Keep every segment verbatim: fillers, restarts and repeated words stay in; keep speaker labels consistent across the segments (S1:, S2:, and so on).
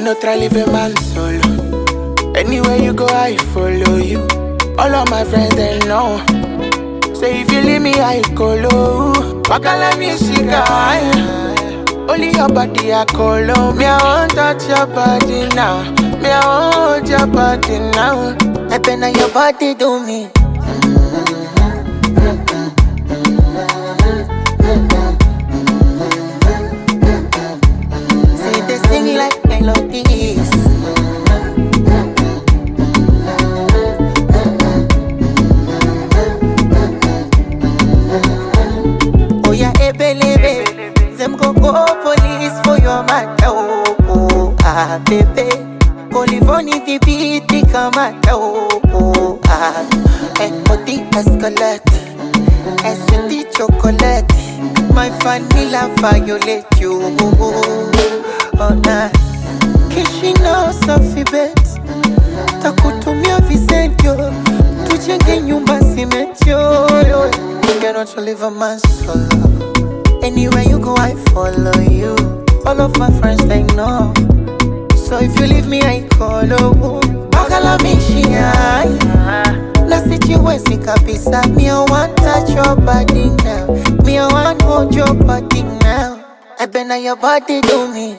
S1: no try leave a man solo. Anywhere you go, I follow you. All of my friends, they know. Say if you leave me, I go low. Bakala me cigar. Only your body I call on. Me, I won't touch your body now. Me, I won't hold your body now. I been on your body, do me. Say they sing like melodies. Oh yeah, ebelebe. Them go go police for your matter. Oh, oh ah, baby. Colivoni the beat, the kamata. Oh, oh ah. And put the escalate. S the chocolate. My vanilla violate you. Oh nah. Kishi no safi bet. Takutumia visentio. Tujenge nyumba simetio. You cannot live a man solo. Anywhere you go, I follow you. All of my friends, they know. So if you leave me, I call you. Bakala mishia. Na situation kabisa. Me I want touch your body now. Me I want hold your body now. I been on your body, do me.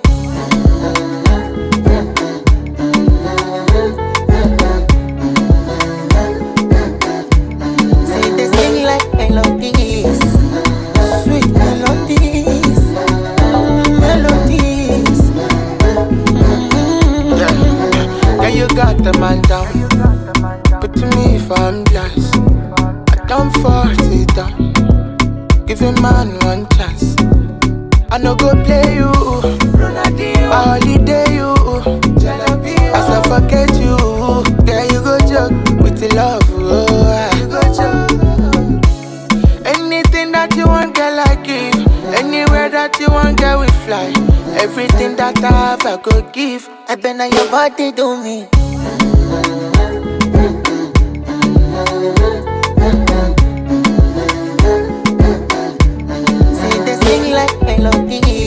S1: Say they sing like melodies. Sweet melodies, mm, melodies. Mm-hmm. Yeah. Yeah, you got the man down. But to me, if I'm blessed, I don't force it down. Give a man one chance. I no go play you. I holiday you. As I forget you, there you go joke with the love. Oh, you go joke. Anything that you want, girl, I give. Anywhere that you want, girl, we fly. Everything that I have, I go give. I been on your body, do me. Say they sing like melodies.